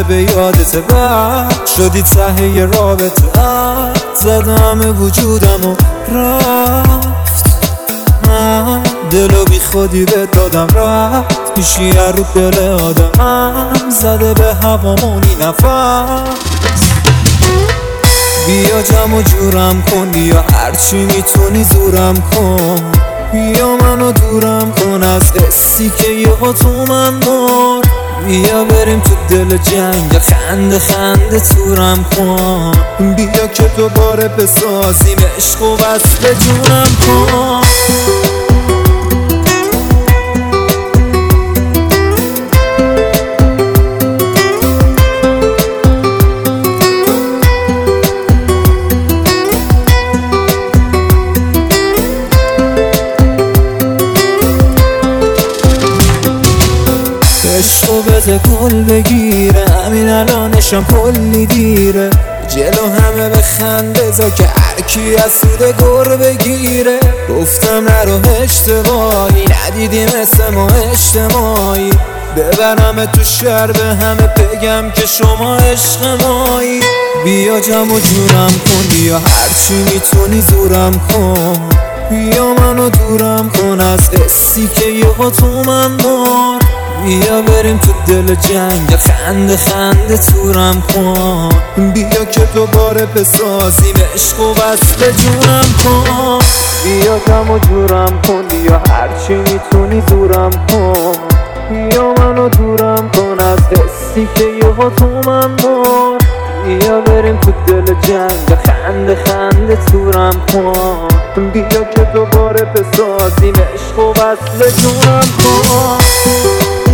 به یادت بعد شدی ته یه رابطه زدم وجودم و رفت. من دلو بی خودی به دادم رفت میشی رو دل آدمم زده به هوامونی نفس. بیا جمع و جورم کن یا هرچی میتونی زورم کن، بیا منو دورم کن از حسی که یهو تو من مرد. بیا بریم تو دل جنگ خنده خنده تورم کن، بیا که دوباره بسازیم عشق و وصل جونم کن. عشقو بده کل بگیره، همین الانشم کلی دیره. جلو همه بخنده زا که هرکی از سود گر بگیره. گفتم نرو اشتباهی، ندیدی مثل ما اجتماعی. ببرم تو شهر به همه بگم که شما عشق مایی. بیا جمع و جورم کن، بیا هرچی میتونی زورم کن، بیا منو دورم کن از حسی که یهو تو من مرد. بیا بریم تو دل جنگ خنده خنده تورم کن، بیا که دوباره بسازیم عشق و وصل جونم کن. بیا جمع و جورم کن، بیا هرچی میتونی زورم کن، بیا منو دورم کن از حسی که یهو تو من مرد. بیا بریم تو دل جنگ خنده خنده تورم کن، بیا که دوباره بسازیم عشق و وصل جونم کن.